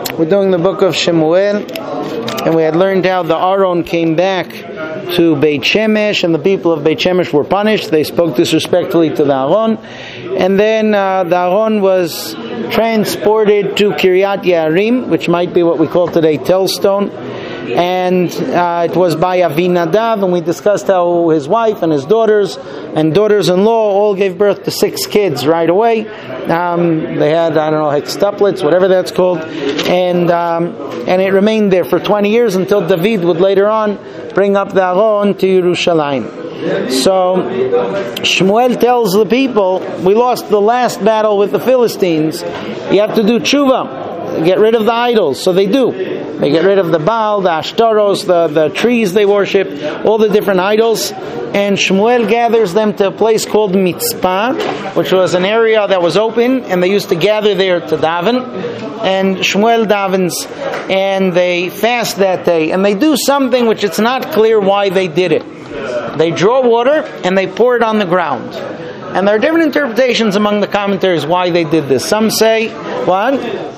We're doing the book of Shemuel, and we had learned how the Aron came back to Beit Shemesh, and the people of Beit Shemesh were punished. They spoke disrespectfully to the Aron, and then the Aron was transported to Kiryat Yearim, which might be what we call today Telstone, and it was by Avinadav, and we discussed how his wife and his daughters and daughters-in-law all gave birth to 6 kids right away. They had, hextuplets, whatever that's called, and it remained there for 20 years until David would later on bring up the Aron to Yerushalayim. So Shmuel tells the people, we lost the last battle with the Philistines. You have to do tshuva, get rid of the idols. So they do. They get rid of the Baal, the Ashtaros, the trees they worship, all the different idols. And Shmuel gathers them to a place called Mitzpah, which was an area that was open, and they used to gather there to daven. And Shmuel davens, and they fast that day. And they do something which it's not clear why they did it. They draw water, and they pour it on the ground. And there are different interpretations among the commentaries why they did this. Some say, what?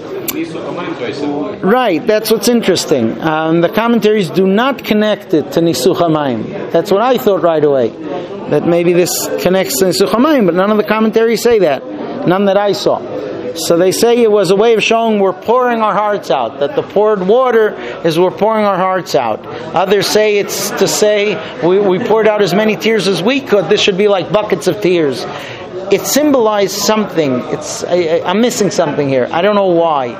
Right, that's what's interesting. The commentaries do not connect it to Nisuch HaMayim. That's what I thought right away, that maybe this connects to Nisuch HaMayim, but none of the commentaries say that. None that I saw. So they say it was a way of showing we're pouring our hearts out, that the poured water is we're pouring our hearts out. Others say it's to say we poured out as many tears as we could. This should be like buckets of tears. It symbolized something. I'm missing something here. I don't know why.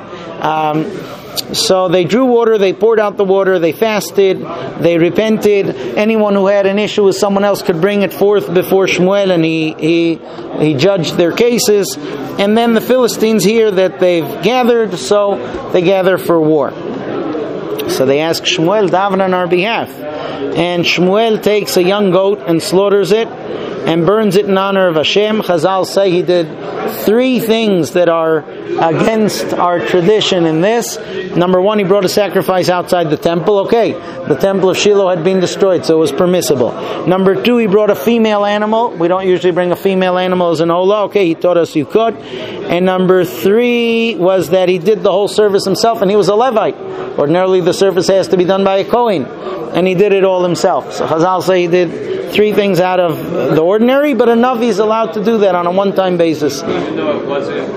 So they drew water, they poured out the water, they fasted, they repented. Anyone who had an issue with someone else could bring it forth before Shmuel, and he judged their cases. And then the Philistines hear that they've gathered, so they gather for war. So they ask Shmuel, daven on our behalf. And Shmuel takes a young goat and slaughters it and burns it in honor of Hashem. Chazal say he did 3 things that are against our tradition in this. Number 1, he brought a sacrifice outside the temple. Okay, the temple of Shiloh had been destroyed, so it was permissible. Number 2, he brought a female animal. We don't usually bring a female animal as an olah. Okay, he taught us you could. And number 3 was that he did the whole service himself, and he was a Levite. Ordinarily, the service has to be done by a Kohen, and he did it all himself. So Chazal say he did 3 things out of the ordinary, but a Navi is allowed to do that on a one-time basis. Even though it wasn't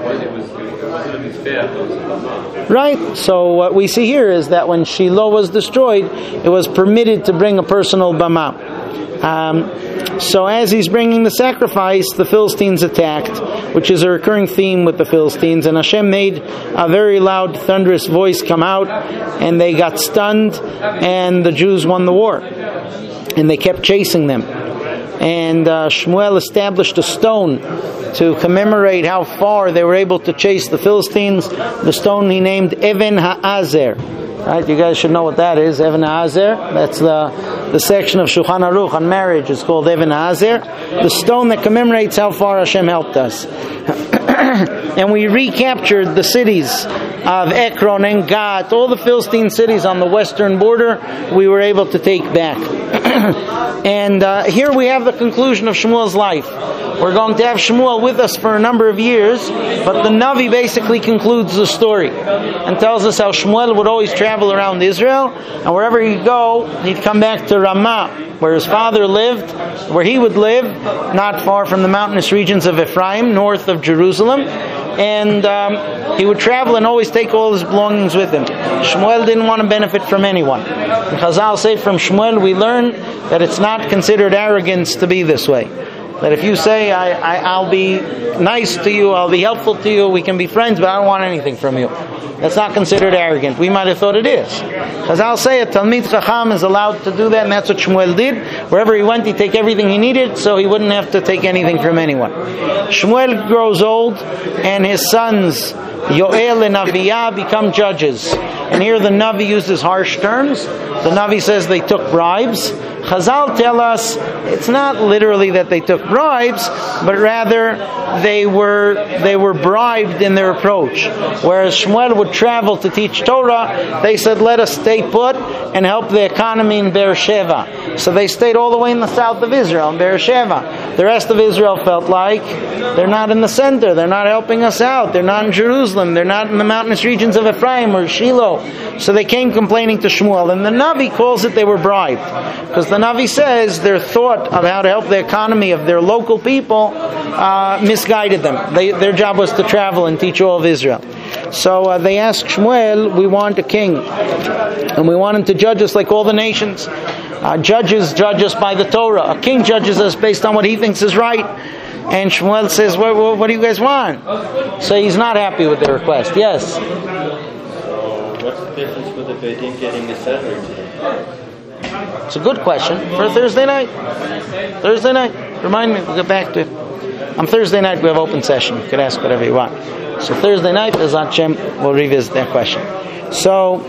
his fair. Right? So what we see here is that when Shiloh was destroyed, it was permitted to bring a personal bama. So as he's bringing the sacrifice, the Philistines attacked, which is a recurring theme with the Philistines, and Hashem made a very loud, thunderous voice come out, and they got stunned, and the Jews won the war. And they kept chasing them. And Shmuel established a stone to commemorate how far they were able to chase the Philistines. The stone he named Even HaAzer. Right, you guys should know what that is. Even HaAzer. That's the section of Shulchan Aruch on marriage. It's called Even HaAzer. The stone that commemorates how far Hashem helped us. And we recaptured the cities of Ekron and Gat, all the Philistine cities on the western border, we were able to take back. And here we have the conclusion of Shmuel's life. We're going to have Shmuel with us for a number of years, but the Navi basically concludes the story and tells us how Shmuel would always travel around Israel, and wherever he'd go, he'd come back to Ramah, where his father lived, where he would live, not far from the mountainous regions of Ephraim, north of Jerusalem. And he would travel and always take all his belongings with him. Shmuel didn't want to benefit from anyone. And Chazal say from Shmuel we learn that it's not considered arrogance to be this way. That if you say, I'll be nice to you, I'll be helpful to you, we can be friends, but I don't want anything from you. That's not considered arrogant. We might have thought it is. Chazal say a Talmid Chacham is allowed to do that, and that's what Shmuel did. Wherever he went, he'd take everything he needed, so he wouldn't have to take anything from anyone. Shmuel grows old, and his sons, Yoel and Aviyah, become judges. And here the Navi uses harsh terms. The Navi says they took bribes. Chazal tell us it's not literally that they took bribes, but rather they were bribed in their approach. Whereas Shmuel would travel to teach Torah, they said, let us stay put and help the economy in Beersheba. So they stayed all the way in the south of Israel, in Beersheba. The rest of Israel felt like they're not in the center, they're not helping us out, they're not in Jerusalem, they're not in the mountainous regions of Ephraim or Shiloh. So they came complaining to Shmuel, and the Navi calls it they were bribed. Because the Navi says their thought of how to help the economy of their local people misguided them. Their job was to travel and teach all of Israel. So they asked Shmuel, we want a king, and we want him to judge us like all the nations. Judges judge us by the Torah. A king judges us based on what he thinks is right. And Shmuel says, what do you guys want? So he's not happy with their request. Yes? What's the difference with the Beit Din getting a settler today? It's a good question for Thursday night. Thursday night. Remind me, we'll get back to it. On Thursday night we have open session. You can ask whatever you want. So Thursday night, Bezat Hashem, we'll revisit that question. So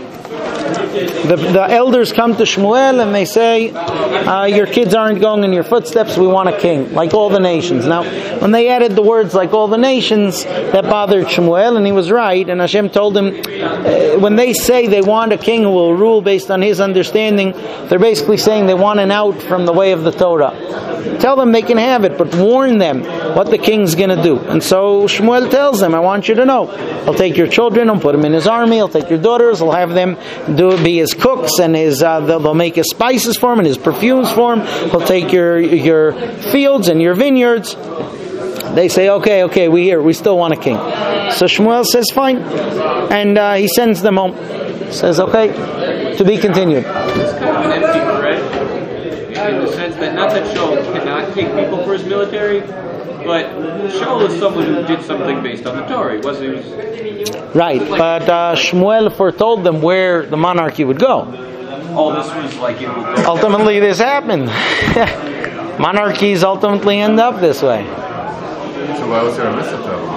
the elders come to Shmuel and they say, your kids aren't going in your footsteps, we want a king, like all the nations. Now, when they added the words like all the nations, that bothered Shmuel, and he was right, and Hashem told him, when they say they want a king who will rule based on his understanding, they're basically saying they want an out from the way of the Torah. Tell them they can have it, but warn them what the king's going to do. And so Shmuel tells them, I want you to know, he'll take your children and put them in his army, he'll take your daughters, he'll have them be his cooks, and they'll make his spices for him and his perfumes for him. He'll take your fields and your vineyards. They say, okay, we still want a king. So Shmuel says, fine. And he sends them home. Says, okay, to be continued. It's kind of an empty threat, in the sense that not that Shaul cannot take people for his military, but Shaul is someone who did something based on the Torah. Right, but Shmuel foretold them where the monarchy would go. All this was like it would go. Ultimately, this happened. Monarchies ultimately end up this way. So why was there a mistletoe?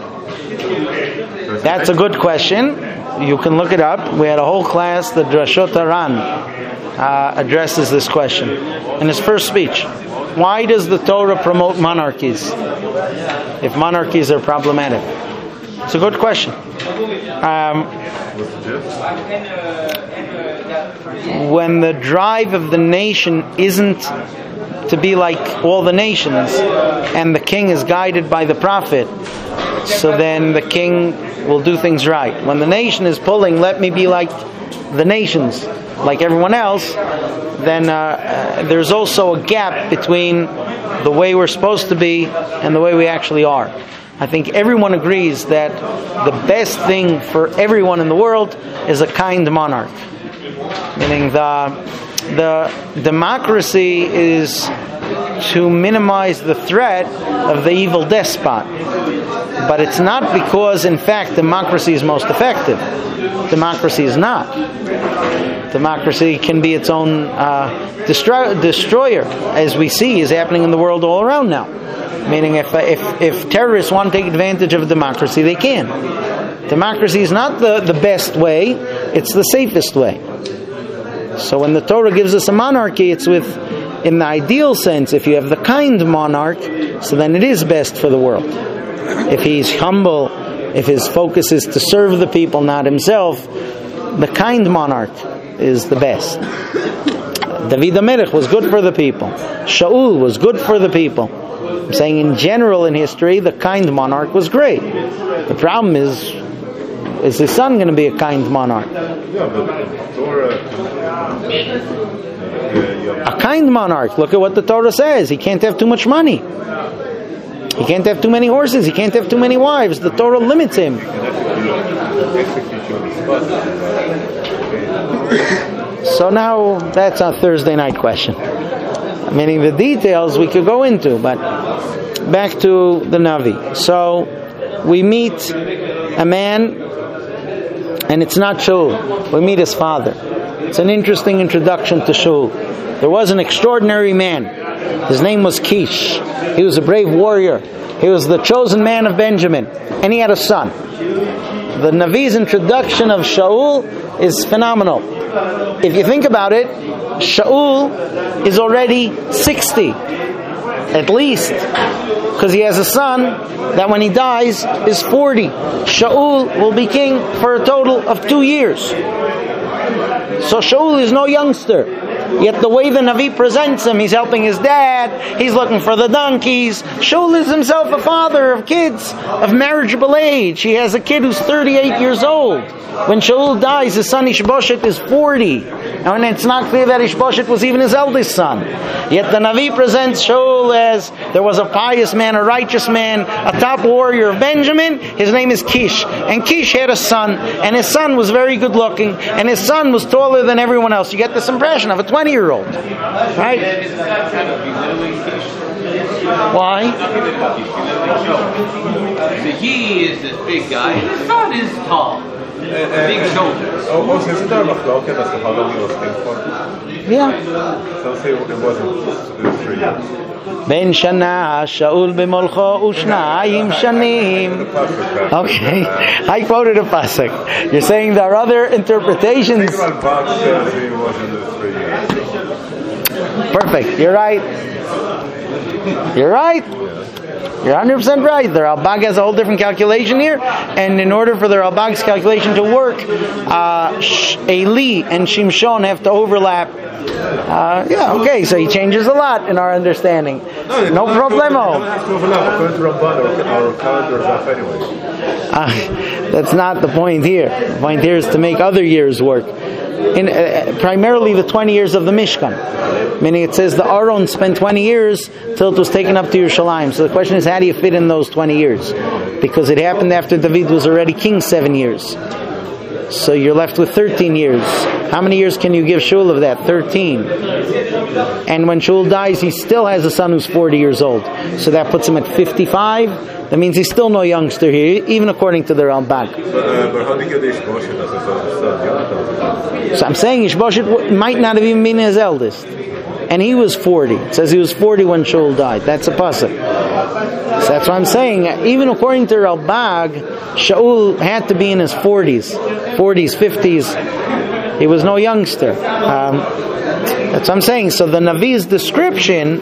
That's a good question. You can look it up. We had a whole class, the Drashot Haran addresses this question in his first speech. Why does the Torah promote monarchies if monarchies are problematic? It's a good question. When the drive of the nation isn't to be like all the nations, and the king is guided by the prophet, so then the king will do things right. When the nation is pulling, let me be like the nations, like everyone else, then there's also a gap between the way we're supposed to be and the way we actually are. I think everyone agrees that the best thing for everyone in the world is a kind monarch. Meaning the democracy is to minimize the threat of the evil despot. But it's not because, in fact, democracy is most effective. Democracy is not. Democracy can be its own destroyer, as we see is happening in the world all around now. Meaning if terrorists want to take advantage of democracy, they can. Democracy is not the best way, it's the safest way. So when the Torah gives us a monarchy, it's in the ideal sense, if you have the kind monarch, so then it is best for the world. If he's humble, if his focus is to serve the people, not himself, the kind monarch is the best. David HaMelech was good for the people. Shaul was good for the people. I'm saying in general in history, the kind monarch was great. The problem is his son going to be a kind monarch? A kind monarch, look at what the Torah says. He can't have too much money. He can't have too many horses. He can't have too many wives. The Torah limits him. So now that's a Thursday night question. Meaning the details we could go into, but back to the Navi. So we meet a man, and it's not Shaul. We meet his father. It's an interesting introduction to Shaul. There was an extraordinary man. His name was Kish. He was a brave warrior. He was the chosen man of Benjamin, and he had a son. The Navi's introduction of Shaul is phenomenal. If you think about it, Shaul is already 60, at least, because he has a son that when he dies is 40. Shaul will be king for a total of 2 years. So Shaul is no youngster. Yet the way the Navi presents him, he's helping his dad, he's looking for the donkeys. Shaul is himself a father of kids of marriageable age. He has a kid who's 38 years old. When Shaul dies, his son Ishbosheth is 40. And it's not clear that Ishbosheth was even his eldest son. Yet the Navi presents Shaul as there was a pious man, a righteous man, a top warrior of Benjamin. His name is Kish. And Kish had a son, and his son was very good looking, and his son was taller than everyone else. You get this impression of a 20-year-old. Right? Why? He is this big guy, and the son is tall. Big shoulders. Isn't there a machloket as to how long he was king for? Yeah. Some say it wasn't 3 years. Ben Shana Shaul b'molcho u'shnayim shanim. Okay, I quoted a pasuk. You're saying there are other interpretations. Box says he wasn't 3 years. Perfect. You're right. You're right. You're 100% right. The Ralbag has a whole different calculation here, and in order for the Ralbag's calculation to work, Eli and Shimshon have to overlap. Okay, so he changes a lot in our understanding. No problemo. That's not the point here. The point here is to make other years work. Primarily the 20 years of the Mishkan. Meaning it says the Aron spent 20 years till it was taken up to Yerushalayim. So the question is, how do you fit in those 20 years? Because it happened after David was already king 7 years. So you're left with 13 years. How many years can you give Shaul of that? 13. And when Shaul dies, he still has a son who's 40 years old. So that puts him at 55. That means he's still no youngster here, even according to the Ralbag. But how do you get Ishbosheth as his son? So I'm saying Ishbosheth might not have even been his eldest. And he was 40. It says he was 40 when Shaul died. That's a pasuk. So that's what I'm saying. Even according to Ralbag, Shaul had to be in his 40s, 50s. He was no youngster. That's what I'm saying. So the Navi's description,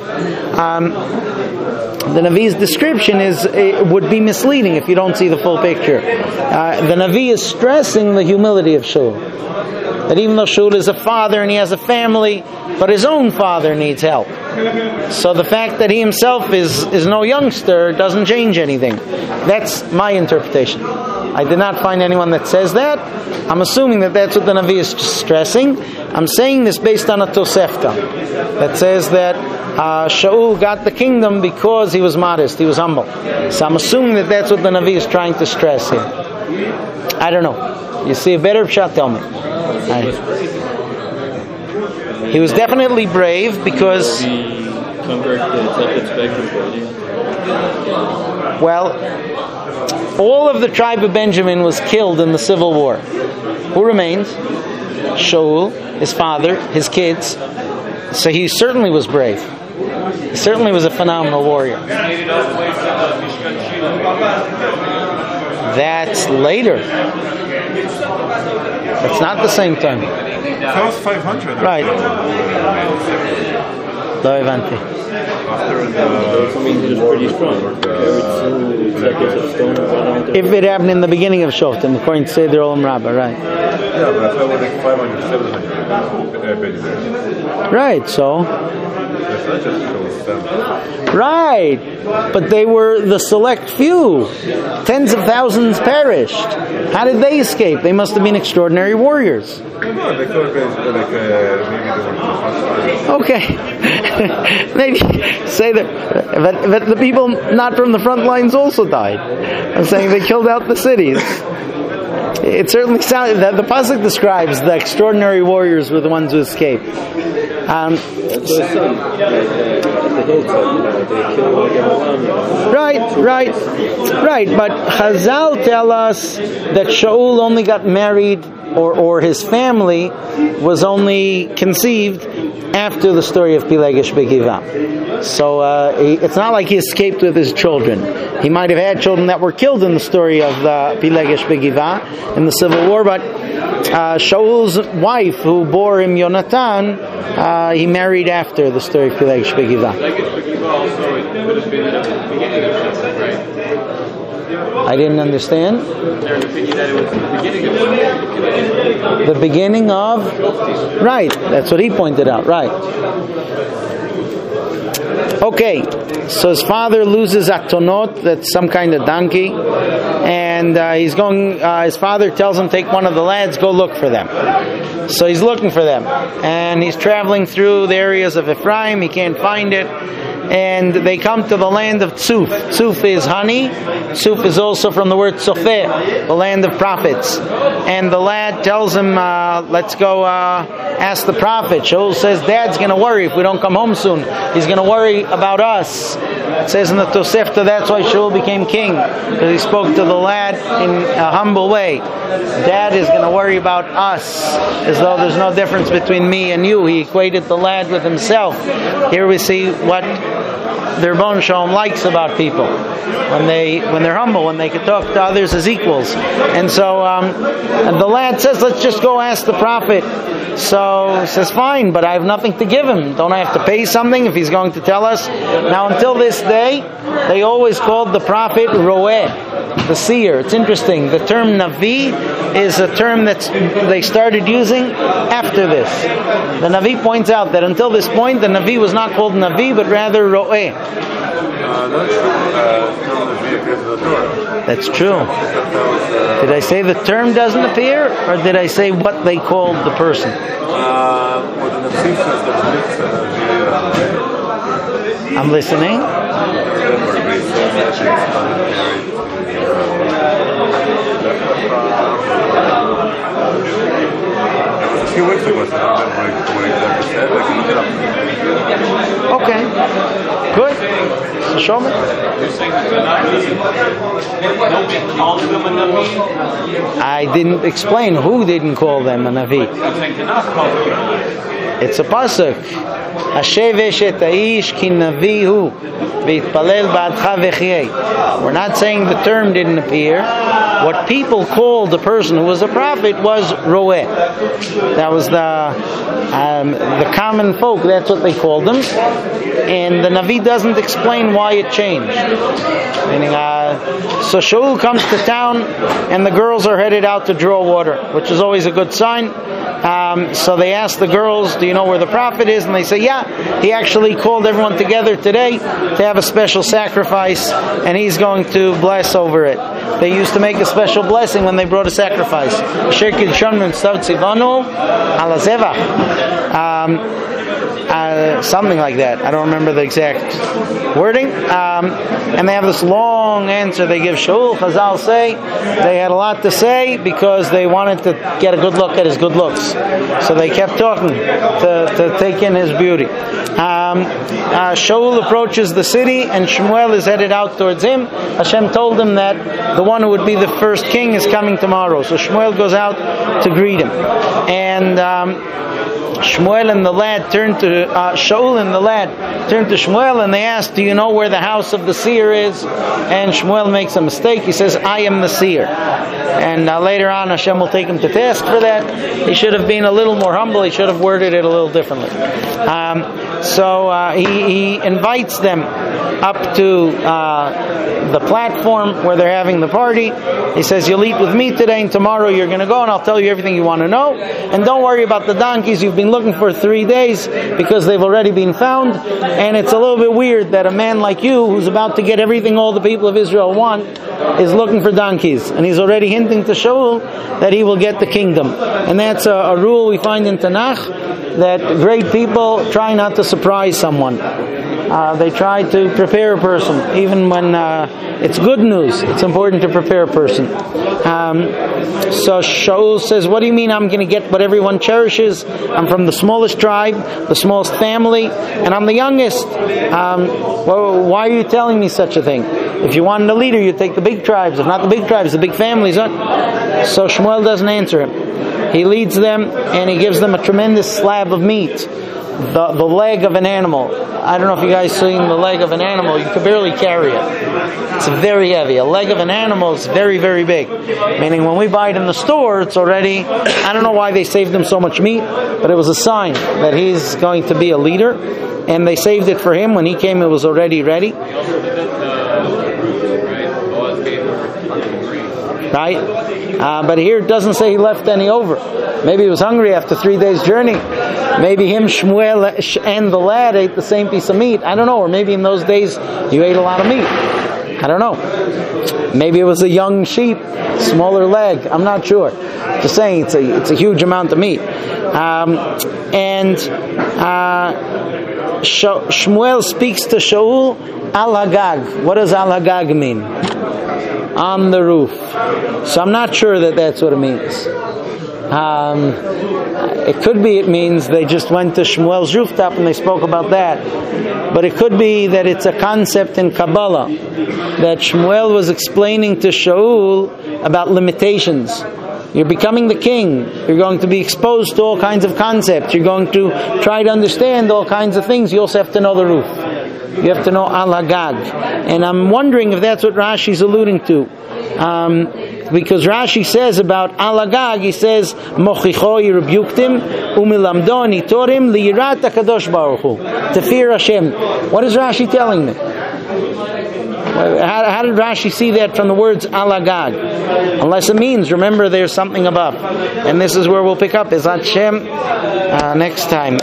would be misleading if you don't see the full picture. The Navi is stressing the humility of Shaul. That even though Shaul is a father and he has a family, but his own father needs help. So the fact that he himself is no youngster doesn't change anything. That's my interpretation. I did not find anyone that says that. I'm assuming that that's what the Navi is stressing. I'm saying this based on a Tosefta that says that Shaul got the kingdom because he was modest, he was humble. So I'm assuming that that's what the Navi is trying to stress here. I don't know. You see a better shot, tell me. He was definitely brave because... Well, all of the tribe of Benjamin was killed in the civil war. Who remained? Shaul, his father, his kids. So he certainly was brave. He certainly was a phenomenal warrior. That's later. That's not the same time. That was 500. Right. Loivanti. I mean, he was pretty strong. Carried 2 seconds of stone around. If it happened in the beginning of Shoftim, according to Seder Olam Rabbah, right? Yeah, but I thought it was like 500, 700. Right, so... That's not just Shaul's son. Right, but they were the select few. Tens of thousands perished. How did they escape? They must have been extraordinary warriors. No, they could have been like maybe they were Okay, maybe say that, but the people not from the front lines also died. I'm saying they killed out the cities. It certainly sounds that the pasuk describes the extraordinary warriors were the ones who escaped. Right. But Chazal tell us that Shaul only got married or his family was only conceived after the story of Pilegesh Begiva. So it's not like he escaped with his children. He might have had children that were killed in the story of Pilegesh Begiva in the civil war, but Shaul's wife, who bore him Yonatan, he married after the story of Pilegesh Begiva. Pilegesh Begiva also could have been at the beginning of Shul, right? I didn't understand. There's an opinion that it was the beginning of Shul. The beginning of... Right, that's what he pointed out, right. Okay, so his father loses Atonot, that's some kind of donkey, and he's going. His father tells him, take one of the lads, go look for them. So he's looking for them, and he's traveling through the areas of Ephraim. He can't find it, and they come to the land of Tzuf. Tzuf is honey. Tzuf is also from the word Tzofeh, the land of prophets. And the lad tells him, let's go ask the prophet. Shaul says, Dad's going to worry if we don't come home soon. He's going to worry about us. It says in the Tosefta, that's why Shaul became king, because he spoke to the lad in a humble way. Dad is going to worry about us, as though there's no difference between me and you. He equated the lad with himself. Here we see what the Rebbeinu Shalom likes about people when they're humble, when they can talk to others as equals. And so and the lad says, let's just go ask the prophet. So he says, fine, but I have nothing to give him. Don't I have to pay something if he's going to tell us? Now until this day, they always called the prophet Roeh, the seer. It's interesting. The term Navi is a term that they started using after this. The Navi points out that until this point, the Navi was not called Navi, but rather Roeh. That's true. Did I say the term doesn't appear, or did I say what they called the person? I'm listening. Okay. Good. So show me. I didn't explain who didn't call them a Navi. It's a pasuk. Hashevesh et haish ki navi hu v'yitpalel ba'adcha v'chyei. We're not saying the term didn't appear. What people called the person who was a prophet was Roeh. That was the common folk. That's what they called them. And the Navi doesn't explain why it changed. Meaning, so Shaul comes to town, and the girls are headed out to draw water, which is always a good sign. So they ask the girls, do you know where the prophet is? And they say, yeah, he actually called everyone together today to have a special sacrifice, and he's going to bless over it. They used to make a special blessing when they brought a sacrifice. Something like that. I don't remember the exact wording. And they have this long answer they give Shaul. Chazal say they had a lot to say because they wanted to get a good look at his good looks. So they kept talking to take in his beauty. Shaul approaches the city and Shmuel is headed out towards him. Hashem told him that the one who would be the first king is coming tomorrow. So Shmuel goes out to greet him. And Shmuel and the lad turned to Shaul and the lad turned to Shmuel and they asked, do you know where the house of the seer is? And Shmuel makes a mistake. He says, I am the seer. And later on Hashem will take him to task for that. He should have been a little more humble. He should have worded it a little differently. So he invites them up to the platform where they're having the party. He says, you'll eat with me today and tomorrow you're going to go and I'll tell you everything you want to know. And don't worry about the donkeys you've been looking for 3 days because they've already been found. And it's a little bit weird that a man like you, who's about to get everything all the people of Israel want, is looking for donkeys. And he's already hinting to Shaul that he will get the kingdom. And that's a rule we find in Tanakh, that great people try not to surprise someone. They try to prepare a person. Even when it's good news, it's important to prepare a person. So Shaul says, what do you mean I'm going to get what everyone cherishes? I'm from the smallest tribe, the smallest family, and I'm the youngest. Well, why are you telling me such a thing? If you wanted a leader, you'd take the big tribes. If not the big tribes, the big families. So Shmuel doesn't answer him. He leads them, and he gives them a tremendous slab of meat. The leg of an animal. I don't know if you guys seen the leg of an animal. You could barely carry it. It's very heavy. A leg of an animal is very, very big. Meaning when we buy it in the store, it's already, I don't know why they saved him so much meat, but it was a sign that he's going to be a leader. And they saved it for him. When he came, it was already ready. Right? But here it doesn't say he left any over. Maybe he was hungry after 3 days' journey. Maybe him, Shmuel, and the lad ate the same piece of meat. I don't know. Or maybe in those days you ate a lot of meat. I don't know. Maybe it was a young sheep, smaller leg. I'm not sure. Just saying, it's a huge amount of meat. Shmuel speaks to Shaul al Hagag. What does al Hagag mean? On the roof. So I'm not sure that that's what it means. It could be it means they just went to Shmuel's rooftop and they spoke about that. But it could be that it's a concept in Kabbalah that Shmuel was explaining to Shaul about limitations. You're becoming the king. You're going to be exposed to all kinds of concepts. You're going to try to understand all kinds of things. You also have to know the roof. You have to know Al Hagag. And I'm wondering if that's what Rashi's alluding to. Because Rashi says about Al Hagag, he says, Mochicho yirebuktim umilamdo nitorim liyirat HaKadosh Baruch Hu. To fear Hashem. What is Rashi telling me? How did Rashi see that from the words Al Hagag? Unless it means, remember, there's something above. And this is where we'll pick up, is Hashem, next time.